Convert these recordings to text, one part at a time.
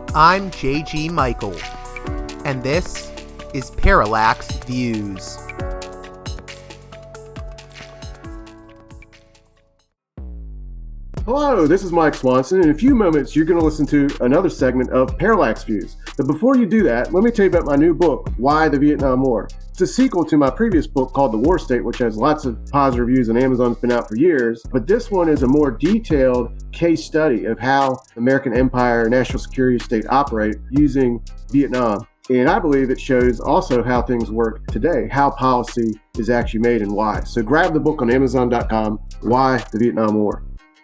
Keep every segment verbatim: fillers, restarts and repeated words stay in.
I'm J G Michael, and this is Parallax Views. Hello, this is Mike Swanson. In a few moments, you're going to listen to another segment of Parallax Views. But before you do that, let me tell you about my new book, Why the Vietnam War. It's a sequel to my previous book called The War State, which has lots of positive reviews and Amazon's been out for years. But this one is a more detailed case study of how the American empire and national security state operate using Vietnam. And I believe it shows also how things work today, how policy is actually made and why. So grab the book on Amazon dot com, Why the Vietnam War.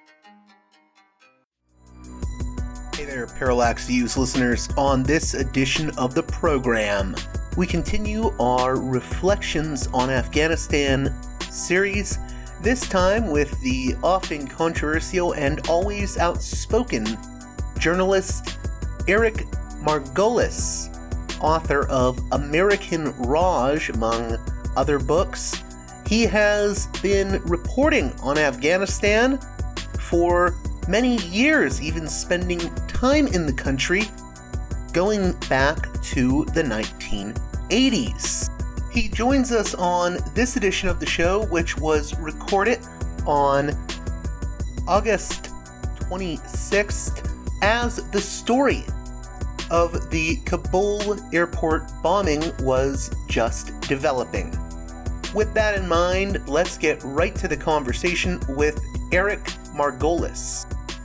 Hey there, Parallax Views listeners. On this edition of the program, we continue our Reflections on Afghanistan series, this time with the often controversial and always outspoken journalist Eric Margolis, author of American Raj, among other books. He has been reporting on Afghanistan for many years, even spending time in the country, going back to the nineteen eighties. He joins us on this edition of the show, which was recorded on August twenty-sixth, as the story of the Kabul airport bombing was just developing. With that in mind, let's get right to the conversation with Eric Margolis.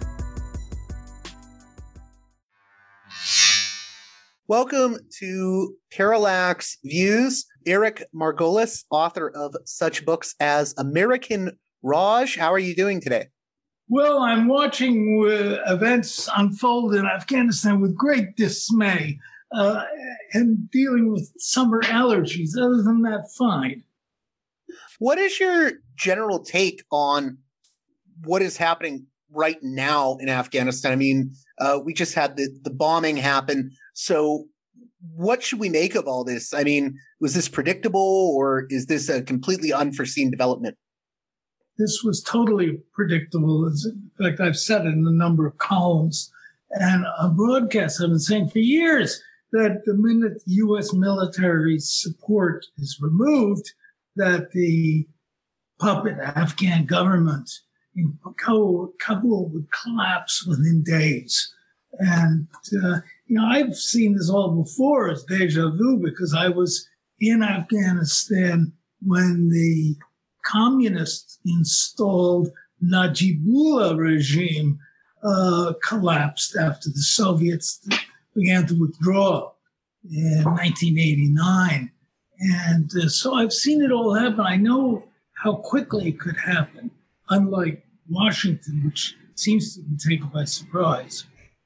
Welcome to Parallax Views. Eric Margolis, author of such books as American Raj. How are you doing today? Well, I'm watching uh, events unfold in Afghanistan with great dismay uh, and dealing with summer allergies. Other than that, fine. What is your general take on what is happening right now in Afghanistan? I mean, uh, we just had the, the bombing happen. So what should we make of all this? I mean, was this predictable, or is this a completely unforeseen development? This was totally predictable. In fact, I've said it in a number of columns and on broadcasts. I've been saying for years that the minute U S military support is removed, that the puppet Afghan government in Kabul would collapse within days. And, uh, you know, I've seen this all before as deja vu because I was in Afghanistan when the communists installed Najibullah regime uh, collapsed after the Soviets began to withdraw in nineteen eighty-nine. And uh, so I've seen it all happen. I know how quickly it could happen, unlike Washington, which seems to be taken by surprise.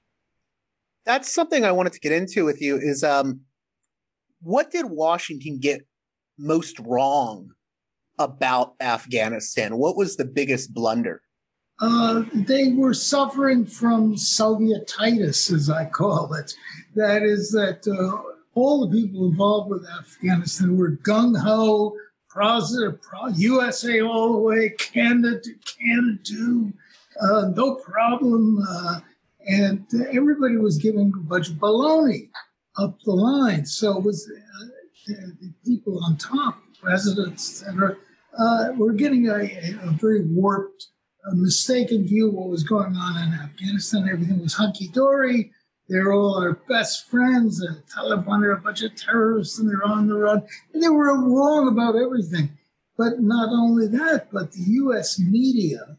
That's something I wanted to get into with you is um, what did Washington get most wrong about Afghanistan? What was the biggest blunder? Uh, they were suffering from Sovietitis, as I call it. That is that uh, all the people involved with Afghanistan were gung-ho, pro, pro U S A all the way, Canada to Canada, uh, no problem. Uh, and uh, everybody was giving a bunch of baloney up the line. So it was uh, the, the people on top, presidents, et cetera, uh, were getting a, a very warped, a mistaken view of what was going on in Afghanistan. Everything was hunky-dory. They're all our best friends. The Taliban are a bunch of terrorists and they're on the run. And they were wrong about everything. But not only that, but the U S media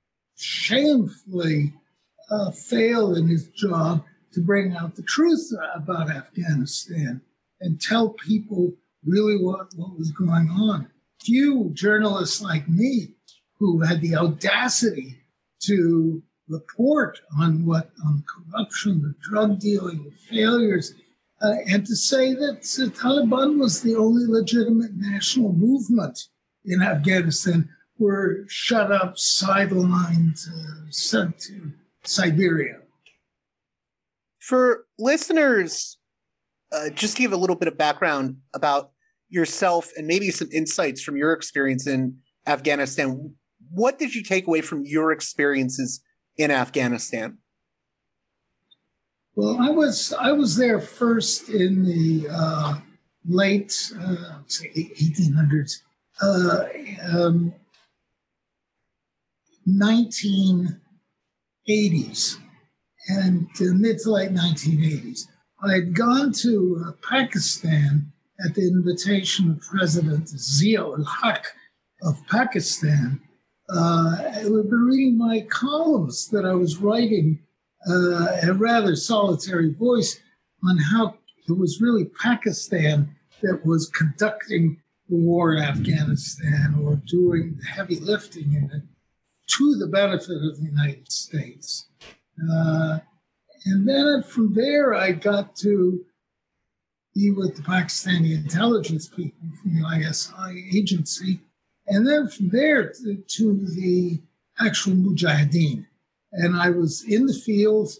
shamefully uh, failed in its job to bring out the truth about Afghanistan and tell people really what, what was going on. Few journalists like me who had the audacity to report on what on corruption, the drug dealing, the failures, uh, and to say that the Taliban was the only legitimate national movement in Afghanistan were shut up, sidelined, uh, sent to Siberia. For listeners, uh, just to give a little bit of background about yourself and maybe some insights from your experience in Afghanistan, what did you take away from your experiences in Afghanistan? Well, I was I was there first in the uh, late uh, say eighteen hundreds, uh, um, nineteen eighties, and uh, mid to late nineteen eighties. I had gone to uh, Pakistan at the invitation of President Zia-ul Haq of Pakistan. Uh, I had been reading my columns that I was writing uh, in a rather solitary voice on how it was really Pakistan that was conducting the war in Afghanistan or doing the heavy lifting in it to the benefit of the United States. Uh, and then from there, I got to be with the Pakistani intelligence people from the I S I agency. And then from there to, to the actual Mujahideen. And I was in the field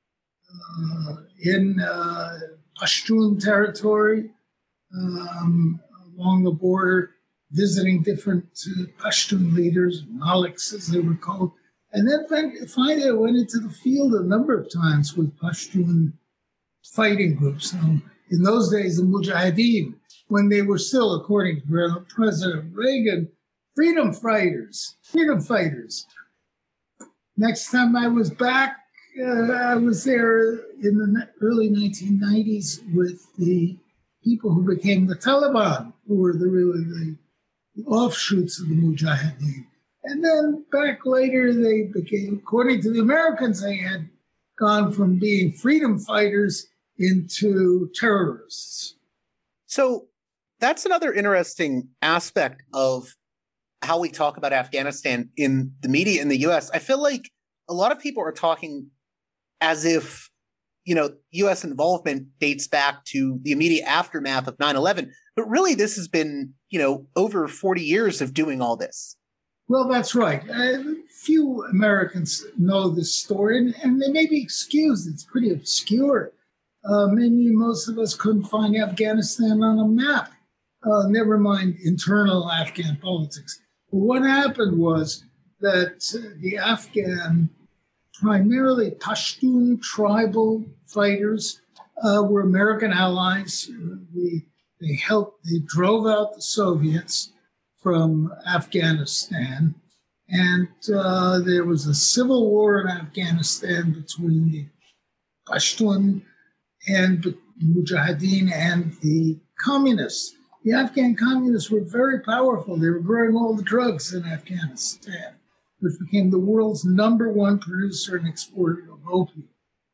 uh, in uh, Pashtun territory um, along the border, visiting different uh, Pashtun leaders, Maliks as they were called. And then finally I went into the field a number of times with Pashtun fighting groups. Um, in those days, the Mujahideen, when they were still, according to President Reagan, freedom fighters, freedom fighters. Next time I was back, uh, I was there in the early nineteen nineties with the people who became the Taliban, who were the really the, the offshoots of the Mujahideen. And then back later, they became, according to the Americans, they had gone from being freedom fighters into terrorists. So that's another interesting aspect of how we talk about Afghanistan in the media in the U S. I feel like a lot of people are talking as if, you know, U S involvement dates back to the immediate aftermath of nine eleven. But really, this has been, you know, over forty years of doing all this. Well, that's right. Uh, few Americans know this story, and, and they may be excused. It's pretty obscure. Uh, maybe most of us couldn't find Afghanistan on a map, uh, never mind internal Afghan politics. But what happened was that the Afghan, primarily Pashtun tribal fighters, uh, were American allies. We, they helped, they drove out the Soviets from Afghanistan. And uh, there was a civil war in Afghanistan between the Pashtun and the Mujahideen and the communists. The Afghan communists were very powerful. They were growing all the drugs in Afghanistan, which became the world's number one producer and exporter of opium.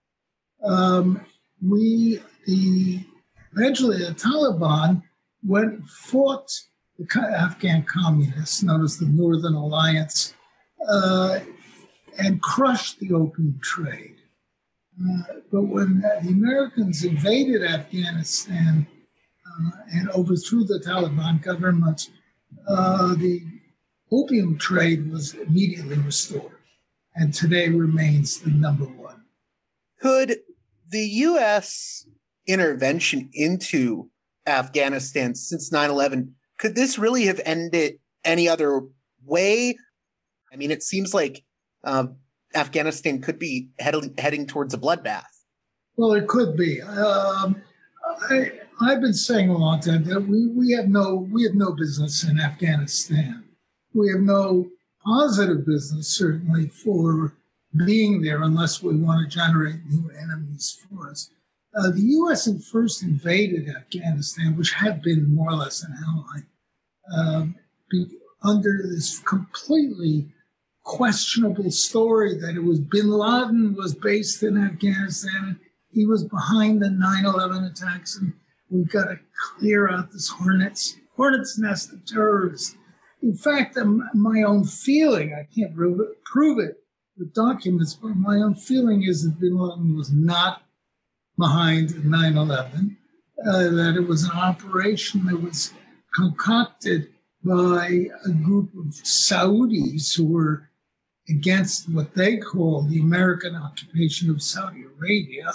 Um, we, the eventually the Taliban went and fought the Afghan communists, known as the Northern Alliance, uh, and crushed the opium trade. Uh, but when the Americans invaded Afghanistan uh, and overthrew the Taliban government, uh, the opium trade was immediately restored and today remains the number one. Could the U S intervention into Afghanistan since nine eleven, could this really have ended any other way? I mean, it seems like um, Afghanistan could be head- heading towards a bloodbath. Well, it could be. Um, I, I've been saying a long time that we, we have no we have no business in Afghanistan. We have no positive business, certainly, for being there unless we want to generate new enemies for us. Uh, the U S had first invaded Afghanistan, which had been more or less an ally, um, be, under this completely questionable story that it was bin Laden was based in Afghanistan. He was behind the nine eleven attacks, and we've got to clear out this hornet's, hornet's nest of terrorists. In fact, um, my own feeling, I can't prove it, prove it with documents, but my own feeling is that bin Laden was not behind nine eleven, uh, that it was an operation that was concocted by a group of Saudis who were against what they call the American occupation of Saudi Arabia,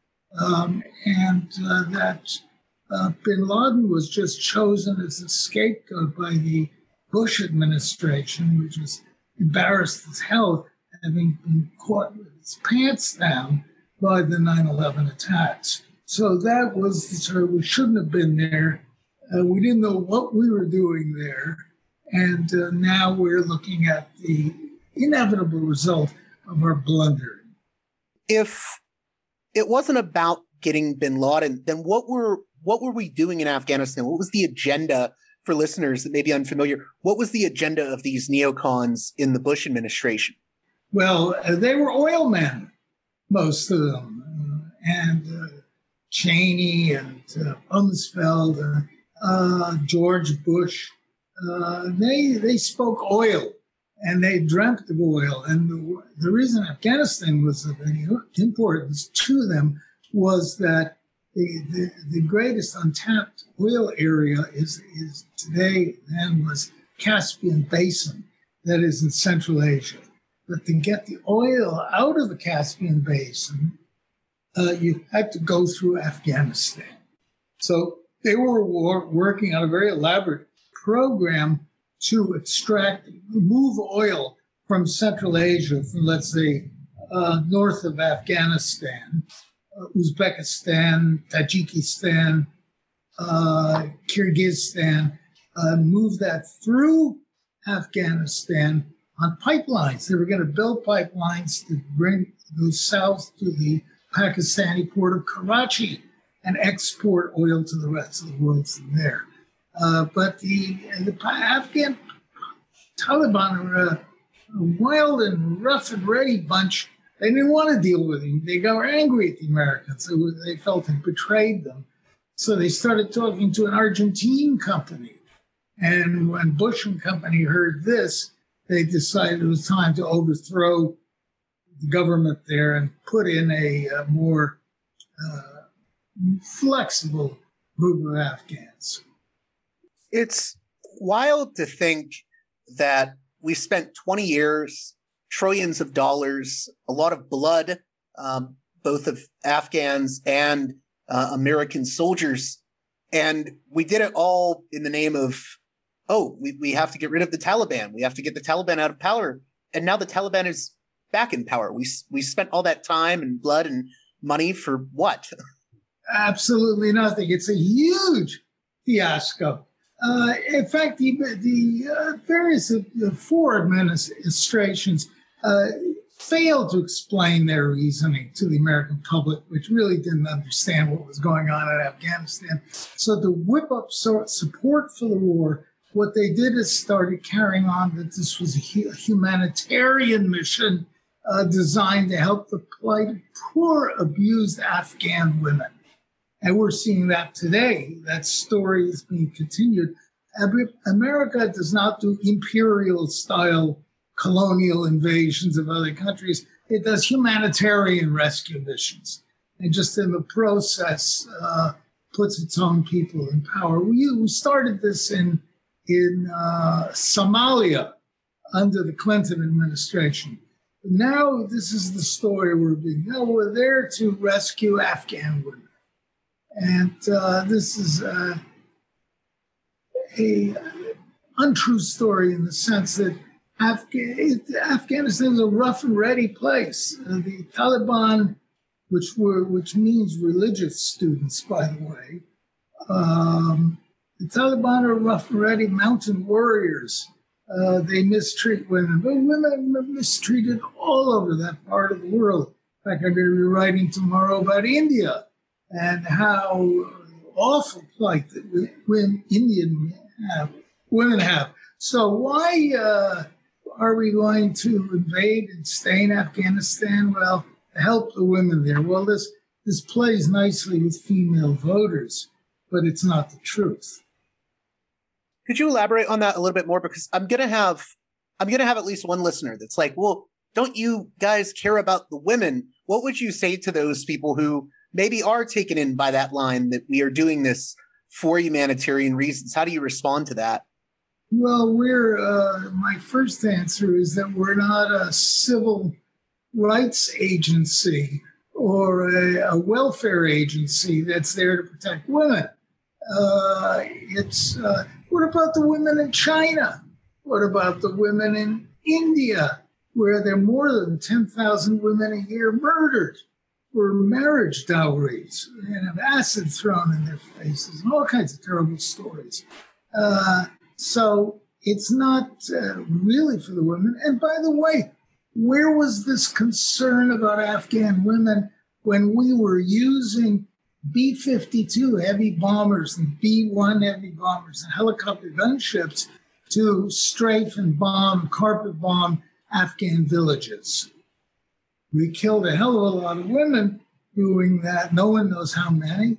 um, and uh, that uh, bin Laden was just chosen as a scapegoat by the Bush administration, which was embarrassed as hell, having been caught with its pants down by the nine eleven attacks. So that was the sort of, we shouldn't have been there. Uh, we didn't know what we were doing there. And uh, now we're looking at the inevitable result of our blunder. If it wasn't about getting bin Laden, then what were what were we doing in Afghanistan? What was the agenda for listeners that may be unfamiliar? What was the agenda of these neocons in the Bush administration? Well, uh, they were oil men, most of them, uh, and uh, Cheney and uh, Rumsfeld, uh, uh, George Bush. Uh, they they spoke oil, and they dreamt of oil. And the, the reason Afghanistan was of any importance to them was that the, the, the greatest untapped oil area is, is today and was Caspian Basin, that is in Central Asia. But to get the oil out of the Caspian Basin, uh, you had to go through Afghanistan. So they were war- working on a very elaborate program to extract, move oil from Central Asia, from, let's say, uh, north of Afghanistan, uh, Uzbekistan, Tajikistan, uh, Kyrgyzstan, uh, move that through Afghanistan on pipelines. They were going to build pipelines to bring those south to the Pakistani port of Karachi and export oil to the rest of the world from there. Uh, but the, the Afghan Taliban are a, a wild and rough and ready bunch. They didn't want to deal with him. They got angry at the Americans. They, were, they felt it betrayed them. So they started talking to an Argentine company. And when Bush and company heard this, they decided it was time to overthrow the government there and put in a, a more uh, flexible group of Afghans. It's wild to think that we spent twenty years, trillions of dollars, a lot of blood, um, both of Afghans and uh, American soldiers, and we did it all in the name of, oh, we, we have to get rid of the Taliban. We have to get the Taliban out of power. And now the Taliban is back in power. We we spent all that time and blood and money for what? Absolutely nothing. It's a huge fiasco. Uh, in fact, the, the uh, various uh, four administrations uh, failed to explain their reasoning to the American public, which really didn't understand what was going on in Afghanistan. So to whip up so- support for the war, what they did is started carrying on that this was a hu- humanitarian mission uh, designed to help the plighted, poor, abused Afghan women. And we're seeing that today. That story is being continued. America does not do imperial-style colonial invasions of other countries. It does humanitarian rescue missions. And just in the process, uh, puts its own people in power. We, we started this in, in uh, Somalia under the Clinton administration. Now this is the story we're being. You know, we're there to rescue Afghan women. And uh, this is uh, a untrue story in the sense that Afga- Afghanistan is a rough and ready place. Uh, the Taliban, which were which means religious students, by the way, um, the Taliban are rough and ready mountain warriors. Uh, they mistreat women, but women are mistreated all over that part of the world. In fact, I'm going to be writing tomorrow about India and how awful plight that women, Indian have, women have. So why uh, are we going to invade and stay in Afghanistan? Well, to help the women there. Well, this this plays nicely with female voters, but it's not the truth. Could you elaborate on that a little bit more? Because I'm gonna have I'm gonna have at least one listener that's like, well, don't you guys care about the women? What would you say to those people who maybe are taken in by that line that we are doing this for humanitarian reasons? How do you respond to that? Well, we're uh, my first answer is that we're not a civil rights agency or a, a welfare agency that's there to protect women. Uh, it's uh, what about the women in China? What about the women in India, where there are more than ten thousand women a year murdered for marriage dowries and have acid thrown in their faces and all kinds of terrible stories. Uh, so it's not uh, really for the women. And by the way, where was this concern about Afghan women when we were using B fifty-two heavy bombers and B one heavy bombers and helicopter gunships to strafe and bomb, carpet bomb Afghan villages? We killed a hell of a lot of women doing that. No one knows how many.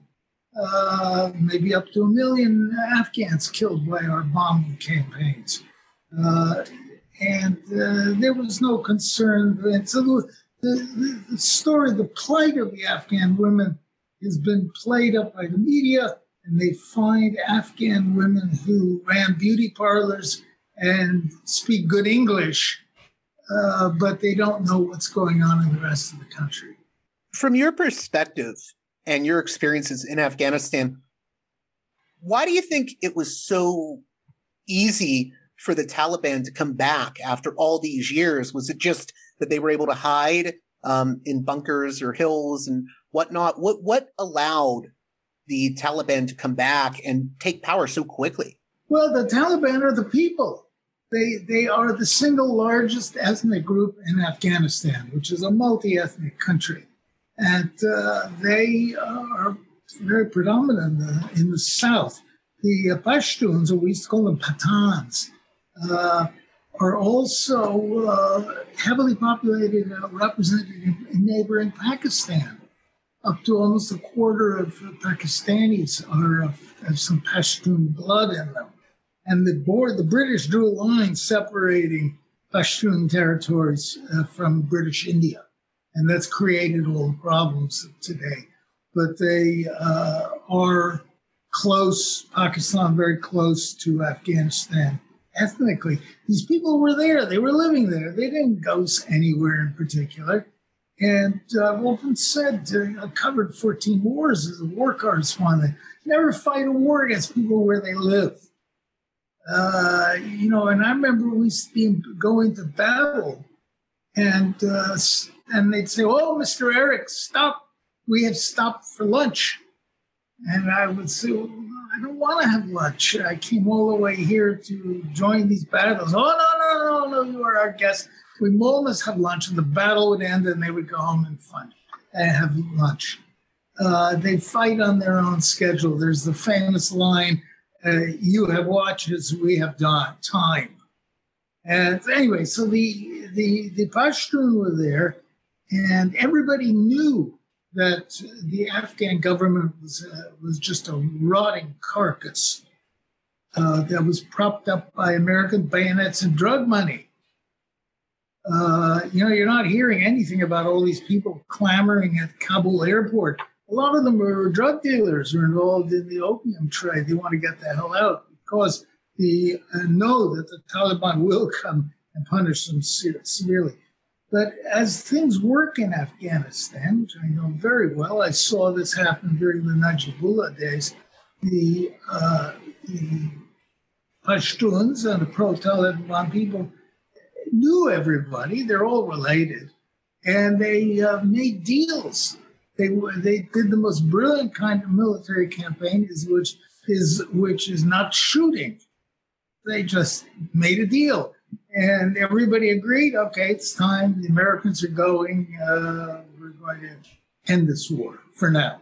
Uh, maybe up to a million Afghans killed by our bombing campaigns. Uh, and uh, there was no concern. And so the, the, the story, the plight of the Afghan women has been played up by the media, and they find Afghan women who ran beauty parlors and speak good English, uh, but they don't know what's going on in the rest of the country. From your perspective and your experiences in Afghanistan, why do you think it was so easy for the Taliban to come back after all these years? Was it just that they were able to hide um, in bunkers or hills and whatnot? What what allowed the Taliban to come back and take power so quickly? Well, the Taliban are the people. They they are the single largest ethnic group in Afghanistan, which is a multi-ethnic country. And uh, they are very predominant in the, in the south. The uh, Pashtuns, or we used to call them Pathans, uh, are also uh, heavily populated, uh, represented in, in neighboring Pakistan. Up to almost a quarter of Pakistanis are of, have some Pashtun blood in them. And the board, the British drew a line separating Pashtun territories uh, from British India. And that's created all the problems today. But they uh, are close, Pakistan, very close to Afghanistan ethnically. These people were there. They were living there. They didn't go anywhere in particular. And uh, I've often said, uh, I've covered fourteen wars as a war correspondent. Never fight a war against people where they live. Uh, you know, and I remember we used to be going to battle, and uh, and they'd say, "Oh, Mister Eric, stop. We have stopped for lunch." And I would say, well, "I don't want to have lunch. I came all the way here to join these battles." "Oh, no, no, no, no, you are our guest. We must have lunch." And the battle would end, and they would go home and fun and have lunch. Uh, they fight on their own schedule. There's the famous line, uh, "You have watches, we have done time." And anyway, so the the the Pashtun were there, and everybody knew that the Afghan government was uh, was just a rotting carcass uh, that was propped up by American bayonets and drug money. Uh, you know, you're not hearing anything about all these people clamoring at Kabul airport. A lot of them are drug dealers who are involved in the opium trade. They want to get the hell out because they uh, know that the Taliban will come and punish them se- severely. But as things work in Afghanistan, which I know very well, I saw this happen during the Najibullah days, the, uh, the Pashtuns and the pro-Taliban people knew everybody. They're all related. And they uh, made deals. They they did the most brilliant kind of military campaign, is which is which is not shooting. They just made a deal. And everybody agreed, okay, it's time. The Americans are going. Uh, we're going to end this war for now.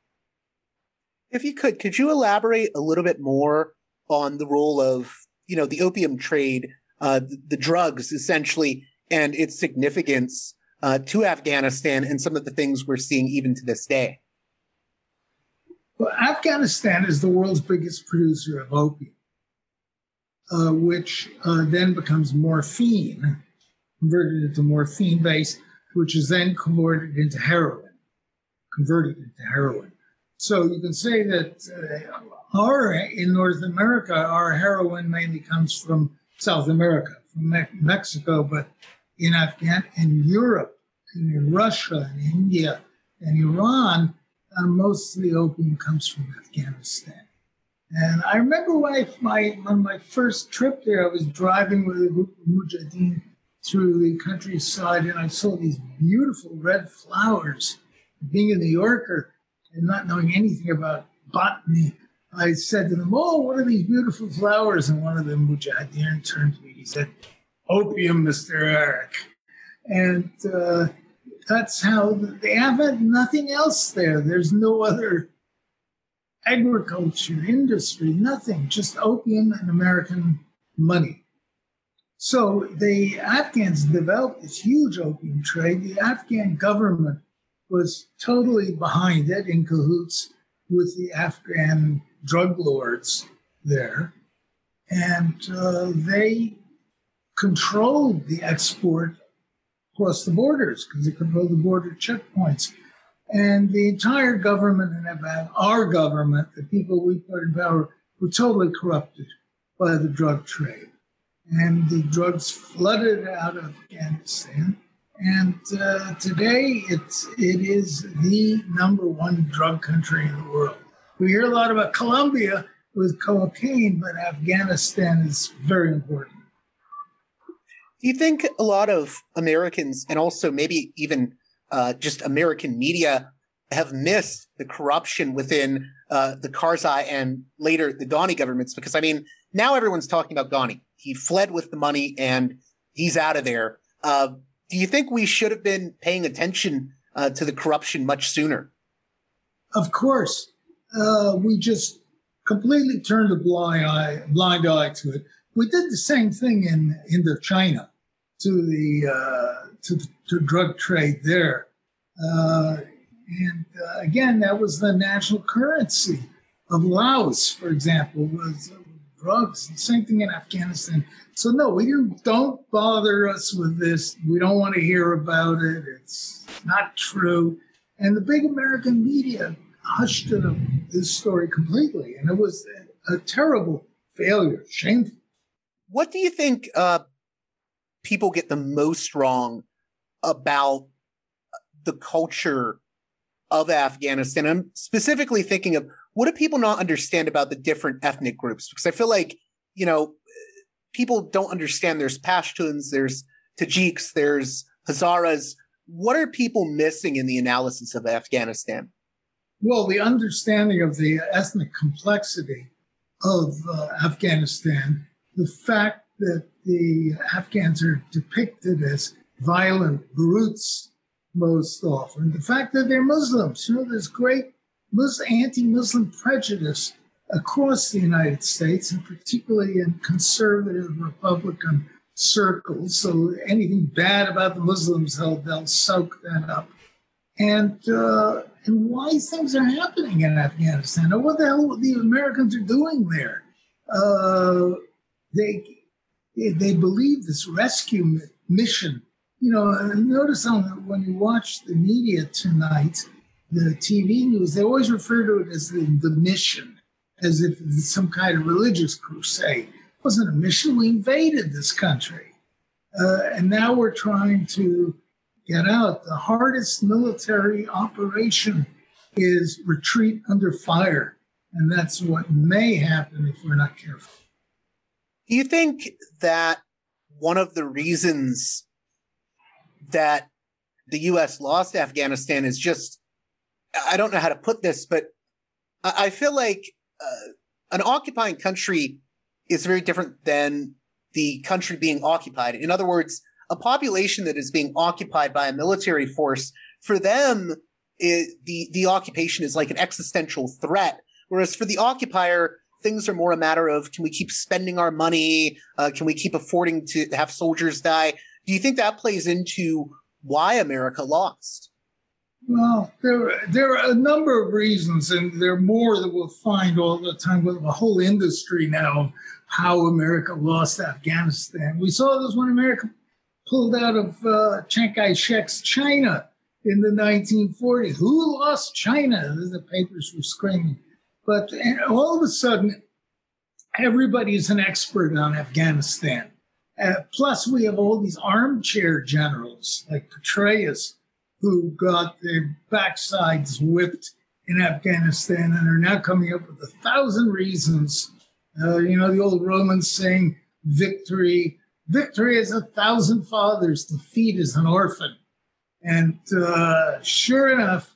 If you could, could you elaborate a little bit more on the role of, you know, the opium trade, uh, the, the drugs essentially, and its significance uh, to Afghanistan and some of the things we're seeing even to this day? Well, Afghanistan is the world's biggest producer of opium. Uh, which uh, then becomes morphine, converted into morphine base, which is then converted into heroin, converted into heroin. So you can say that uh, our, in North America, our heroin mainly comes from South America, from Me- Mexico, but in Afghan, in Europe, and in Russia, and India, and Iran, uh, most of the opium comes from Afghanistan. And I remember when I my on my first trip there, I was driving with a group of mujahideen through the countryside, and I saw these beautiful red flowers being a New Yorker and not knowing anything about botany, I said to them, "Oh, what are these beautiful flowers?" And one of them, Mujahideen, turned to me. He said, "Opium, Mister Eric." And uh, that's how they have nothing else there. There's no other agriculture, industry, nothing, just opium and American money. So the Afghans developed this huge opium trade. The Afghan government was totally behind it, in cahoots with the Afghan drug lords there. And uh, they controlled the export across the borders because they controlled the border checkpoints. And the entire government and about our government, the people we put in power, were totally corrupted by the drug trade. And the drugs flooded out of Afghanistan. And uh, today it's, it is the number one drug country in the world. We hear a lot about Colombia with cocaine, but Afghanistan is very important. Do you think a lot of Americans, and also maybe even uh, just American media, have missed the corruption within uh, the Karzai and later the Ghani governments? Because, I mean, now everyone's talking about Ghani. He fled with the money and he's out of there. Uh, do you think we should have been paying attention uh, to the corruption much sooner? Of course. Uh, we just completely turned a blind eye, blind eye to it. We did the same thing in Indochina to the uh, to the to drug trade there, uh, and uh, again, that was the national currency of Laos, for example, was uh, drugs. And same thing in Afghanistan. So no, we didn't. Don't bother us with this. We don't want to hear about it. It's not true. And the big American media hushed it, this story completely, and it was a, a terrible failure, shameful. What do you think uh, people get the most wrong about the culture of Afghanistan? I'm specifically thinking of, what do people not understand about the different ethnic groups? Because I feel like, you know, people don't understand there's Pashtuns, there's Tajiks, there's Hazaras. What are people missing in the analysis of Afghanistan? Well, the understanding of the ethnic complexity of uh, Afghanistan, the fact that the Afghans are depicted as violent brutes most often, the fact that they're Muslims. You know, there's great anti-Muslim prejudice across the United States, and particularly in conservative Republican circles. So anything bad about the Muslims, they'll, they'll soak that up. And uh, and why things are happening in Afghanistan, or what the hell the Americans are doing there. Uh, they they believe this rescue mission. You know, notice on the, when you watch the media tonight, the T V news, they always refer to it as the, the mission, as if it's some kind of religious crusade. It wasn't a mission. We invaded this country. Uh, and now we're trying to get out. The hardest military operation is retreat under fire. And that's what may happen if we're not careful. Do you think that one of the reasons that the U S lost Afghanistan is just, I don't know how to put this, but I feel like uh, an occupying country is very different than the country being occupied. In other words, a population that is being occupied by a military force, for them, it, the, the occupation is like an existential threat. Whereas for the occupier, things are more a matter of, can we keep spending our money? Uh, can we keep affording to have soldiers die? Do you think that plays into why America lost? Well, there, there are a number of reasons, and there are more that we'll find all the time. We have a whole industry now of how America lost Afghanistan. We saw this when America pulled out of uh, Chiang Kai-shek's China in the nineteen forties. Who lost China? The papers were screaming. But all of a sudden, everybody is an expert on Afghanistan. Uh, plus, we have all these armchair generals like Petraeus, who got their backsides whipped in Afghanistan and are now coming up with a thousand reasons. Uh, you know, the old Romans saying, victory, victory is a thousand fathers, defeat is an orphan. And uh, sure enough,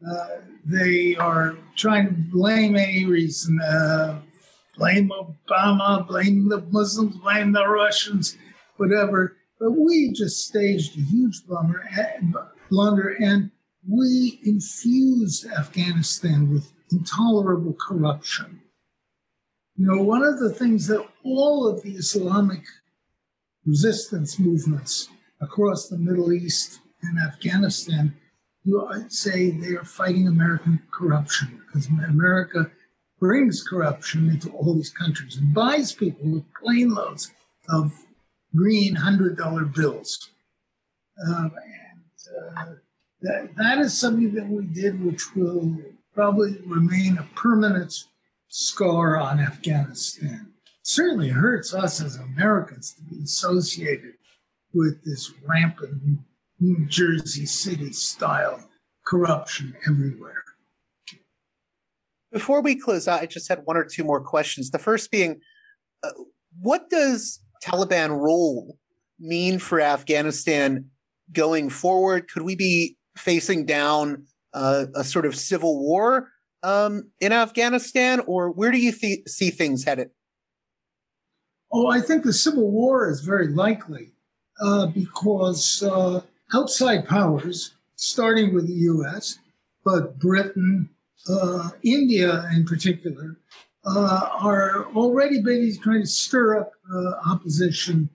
Uh, they are trying to blame any reason, uh, blame Obama, blame the Muslims, blame the Russians, whatever. But we just staged a huge blunder, blunder and we infused Afghanistan with intolerable corruption. You know, one of the things that all of the Islamic resistance movements across the Middle East and Afghanistan, you I'd say they are fighting American corruption because America brings corruption into all these countries and buys people with plane loads of green hundred dollar bills. Um, and uh, that, that is something that we did, which will probably remain a permanent scar on Afghanistan. It certainly hurts us as Americans to be associated with this rampant New Jersey City style corruption everywhere. Before we close out, I just had one or two more questions. The first being, uh, what does Taliban rule mean for Afghanistan going forward? Could we be facing down uh, a sort of civil war um, in Afghanistan, or where do you th- see things headed? Oh, I think the civil war is very likely uh, because uh, outside powers, starting with the U S, but Britain, uh, India in particular, uh, are already busy trying to stir up uh, opposition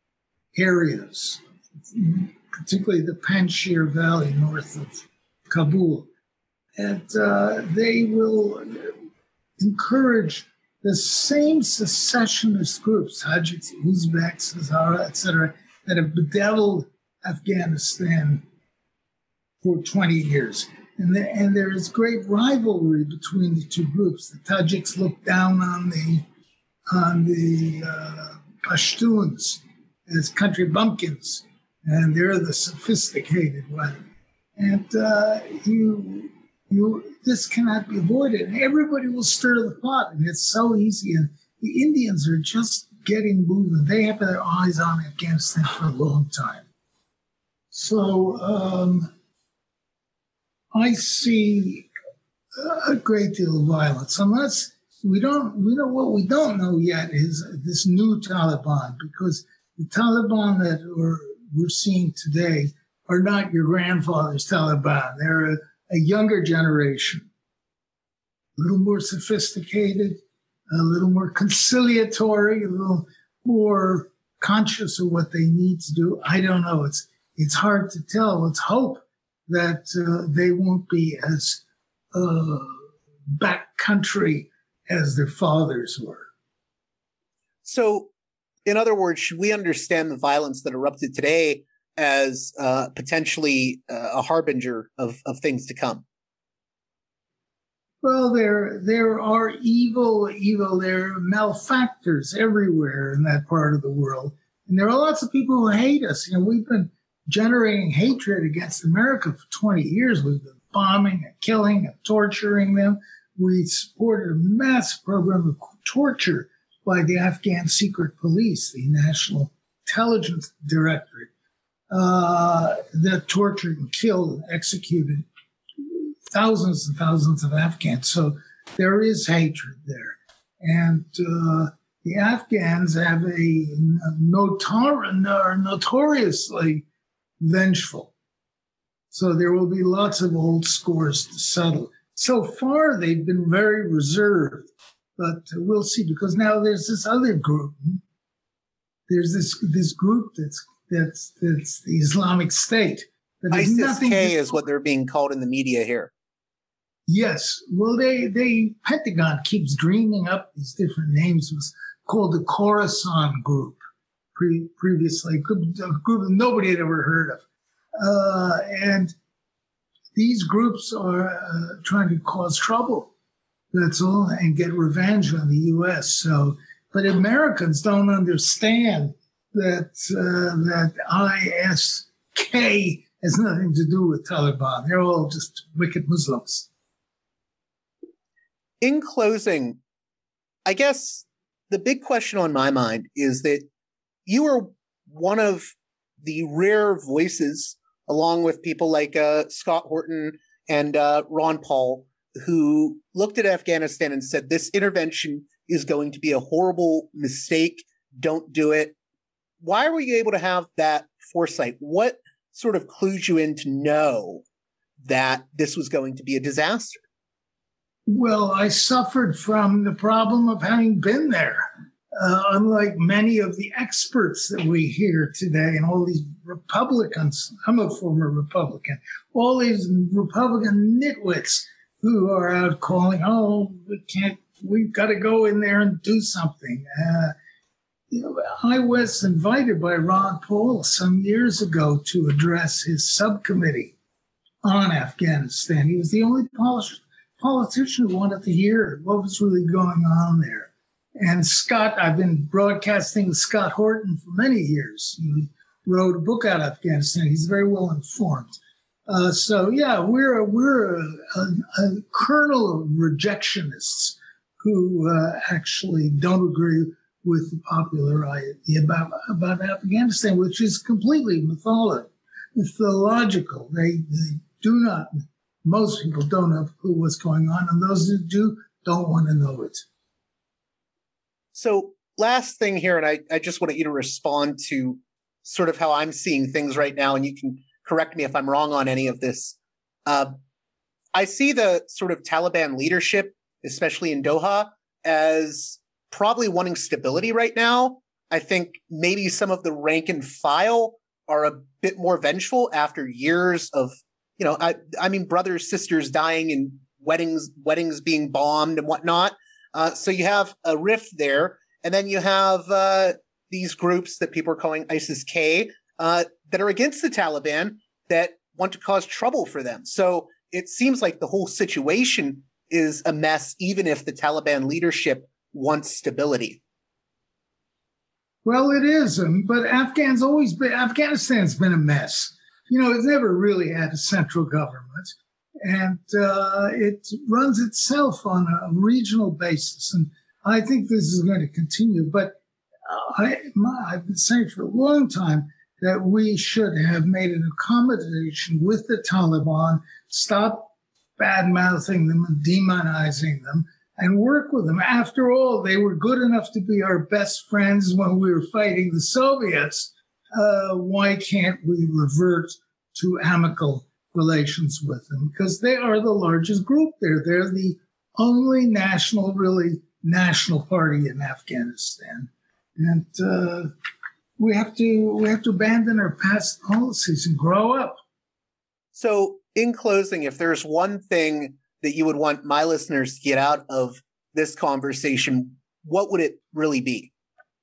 areas, particularly the Panjshir Valley north of Kabul. And uh, they will encourage the same secessionist groups, Tajiks, Uzbeks, Hazara, et cetera, that have bedeviled Afghanistan for twenty years. And, the, and there is great rivalry between the two groups. The Tajiks look down on the on the uh, Pashtuns as country bumpkins, and they're the sophisticated one. And uh, you, you, this cannot be avoided. And everybody will stir the pot, and it's so easy. And the Indians are just getting moving. They have their eyes on Afghanistan for a long time. So um, I see a great deal of violence, unless we don't. We know what we don't know yet is this new Taliban, because the Taliban that we're, we're seeing today are not your grandfather's Taliban. They're a, a younger generation, a little more sophisticated, a little more conciliatory, a little more conscious of what they need to do. I don't know. It's it's hard to tell. Let's hope that uh, they won't be as uh, backcountry as their fathers were. So, in other words, should we understand the violence that erupted today as uh, potentially uh, a harbinger of, of things to come? Well, there there are evil, evil, there are malefactors everywhere in that part of the world. And there are lots of people who hate us. You know, we've been generating hatred against America for twenty years. We've been bombing and killing and torturing them. We supported a massive program of torture by the Afghan secret police, the National Intelligence Directorate, uh, that tortured and killed and executed thousands and thousands of Afghans. So there is hatred there. And uh, the Afghans have a, a notor- are notoriously vengeful. So there will be lots of old scores to settle. So far, they've been very reserved, but we'll see, because now there's this other group. There's this this group that's that's that's the Islamic State. ISIS-K is what they're being called in the media here. Yes. Well, they, they, Pentagon keeps dreaming up these different names. It was called the Khorasan Group pre- previously, a group that nobody had ever heard of. Uh, and these groups are uh, trying to cause trouble, that's all, and get revenge on the U S. So, but Americans don't understand that uh, that I S K has nothing to do with Taliban. They're all just wicked Muslims. In closing, I guess the big question on my mind is that you are one of the rare voices, along with people like uh, Scott Horton and uh, Ron Paul, who looked at Afghanistan and said, this intervention is going to be a horrible mistake. Don't do it. Why were you able to have that foresight? What sort of clues you in to know that this was going to be a disaster? Well, I suffered from the problem of having been there. Uh, unlike many of the experts that we hear today and all these Republicans, I'm a former Republican, all these Republican nitwits who are out calling, oh, we can't, we've got to go in there and do something. Uh, you know, I was invited by Ron Paul some years ago to address his subcommittee on Afghanistan. He was the only polit- politician who wanted to hear what was really going on there. And Scott, I've been broadcasting with Scott Horton for many years. He wrote a book out of Afghanistan. He's very well informed. Uh, so, yeah, we're a, we're a, a, a kernel of rejectionists who uh, actually don't agree with the popular idea about, about Afghanistan, which is completely mytholo- mythological. They, they do not, most people don't have a clue what's going on, and those who do don't want to know it. So last thing here, and I, I just want you to respond to sort of how I'm seeing things right now, and you can correct me if I'm wrong on any of this. Uh, I see the sort of Taliban leadership, especially in Doha, as probably wanting stability right now. I think maybe some of the rank and file are a bit more vengeful after years of, you know, I, I mean, brothers, sisters dying and weddings, weddings being bombed and whatnot. Uh, so you have a rift there, and then you have uh, these groups that people are calling ISIS-K uh, that are against the Taliban that want to cause trouble for them. So it seems like the whole situation is a mess, even if the Taliban leadership wants stability. Well, it is, um, but Afghan's always been, Afghanistan's been a mess. You know, it's never really had a central government. And uh, it runs itself on a regional basis. And I think this is going to continue. But uh, I, my, I've been saying for a long time that we should have made an accommodation with the Taliban, stop bad-mouthing them and demonizing them, and work with them. After all, they were good enough to be our best friends when we were fighting the Soviets. Uh, why can't we revert to amicable relations with them? Because they are the largest group there. They're the only national, really national party in Afghanistan. And uh, we have to we have to abandon our past policies and grow up. So in closing, if there's one thing that you would want my listeners to get out of this conversation, what would it really be?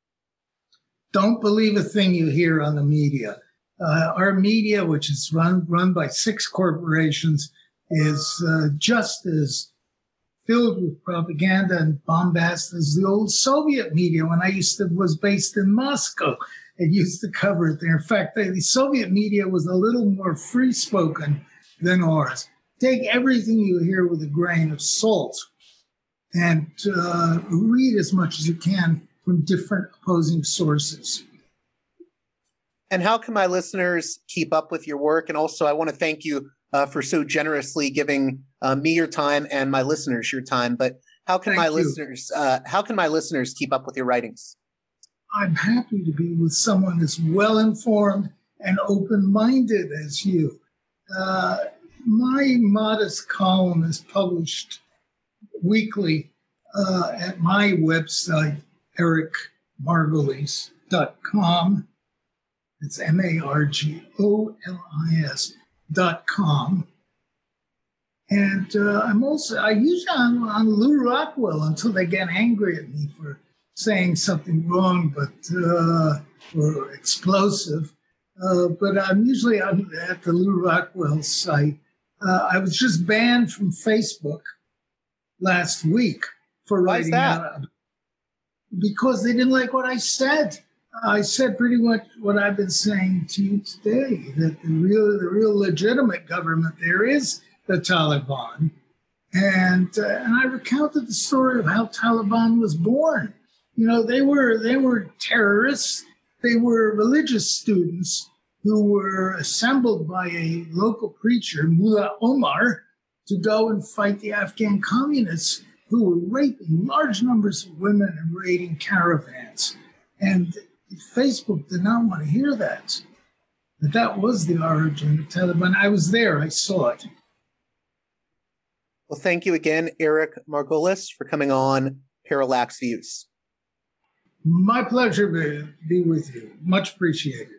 Don't believe a thing you hear on the media. Uh, our media, which is run run by six corporations, is uh, just as filled with propaganda and bombast as the old Soviet media. When I used to was based in Moscow, it used to cover it there. In fact, the, the Soviet media was a little more free-spoken than ours. Take everything you hear with a grain of salt, and uh, read as much as you can from different opposing sources. And how can my listeners keep up with your work? And also, I want to thank you uh, for so generously giving uh, me your time and my listeners your time. But how can Thank my you. listeners uh, how can my listeners keep up with your writings? I'm happy to be with someone as well-informed and open-minded as you. Uh, my modest column is published weekly uh, at my website, eric margolis dot com. It's M A R G O L I S dot com. And uh, I'm also, I usually I'm on Lou Rockwell until they get angry at me for saying something wrong, but uh, or explosive. Uh, but I'm usually on, at the Lou Rockwell site. Uh, I was just banned from Facebook last week for Why is writing that? out because they didn't like what I said. I said pretty much what I've been saying to you today, that the real, the real legitimate government there is the Taliban. And, uh, and I recounted the story of how Taliban was born. You know, they were, they were terrorists. They were religious students who were assembled by a local preacher, Mullah Omar, to go and fight the Afghan communists who were raping large numbers of women and raiding caravans. And Facebook did not want to hear that. But that was the origin of Taliban. I was there. I saw it. Well, thank you again, Eric Margolis, for coming on Parallax Views. My pleasure to be with you. Much appreciated.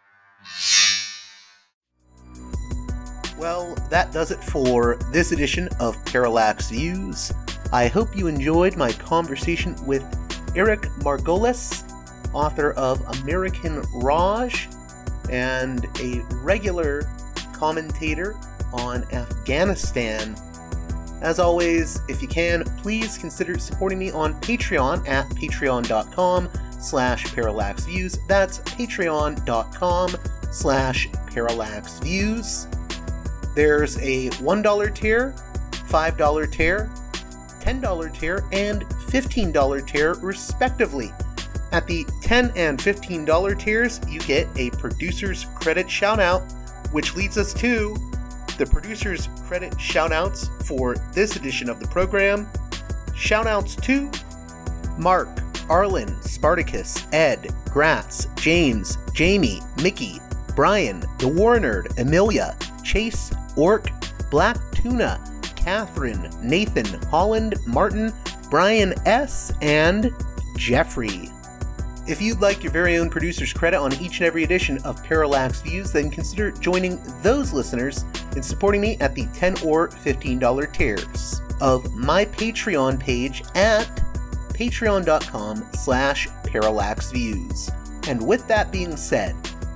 Well, that does it for this edition of Parallax Views. I hope you enjoyed my conversation with Eric Margolis, author of American Raj, and a regular commentator on Afghanistan. As always, if you can, please consider supporting me on Patreon at patreon.com slash parallaxviews. That's patreon.com slash parallaxviews. There's a one dollar tier, five dollar tier, ten dollar tier, and fifteen dollar tier, respectively. At the ten and fifteen dollar tiers, you get a producer's credit shout-out, which leads us to the producer's credit shout-outs for this edition of the program. Shout-outs to Mark, Arlen, Spartacus, Ed, Gratz, James, Jamie, Mickey, Brian, The War Nerd, Amelia, Chase, Orc, Black Tuna, Catherine, Nathan, Holland, Martin, Brian S., and Jeffrey. If you'd like your very own producer's credit on each and every edition of Parallax Views, then consider joining those listeners and supporting me at the ten or fifteen dollar tiers of my Patreon page at patreon.com slash parallaxviews. And with that being said,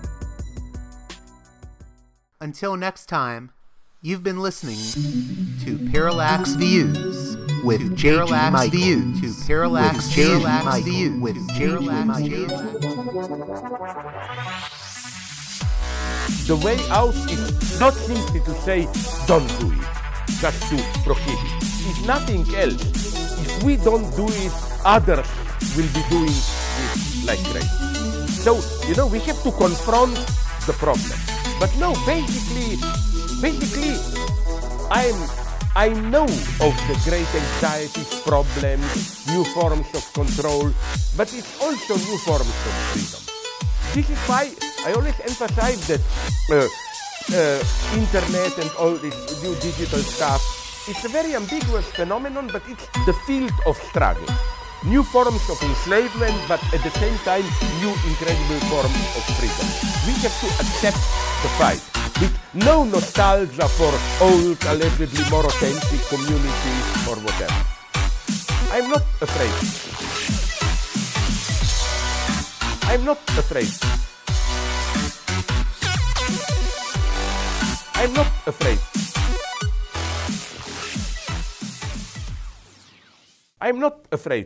until next time, you've been listening to Parallax Views with Parallax Views to Parallax Views with Parallax Views. The way out is not simply to say don't do it, just to prohibit. It's nothing else. If we don't do it, others will be doing it like crazy. So, you know, we have to confront the problem. But no, basically, basically, I'm, I know of the great anxieties, problems, new forms of control, but it's also new forms of freedom. This is why I always emphasize that uh, uh, internet and all this new digital stuff, it's a very ambiguous phenomenon, but it's the field of struggle. New forms of enslavement, but at the same time, new incredible forms of freedom. We have to accept the fight with no nostalgia for old, allegedly more authentic communities or whatever. I'm not afraid. I'm not afraid. I'm not afraid. I'm not afraid.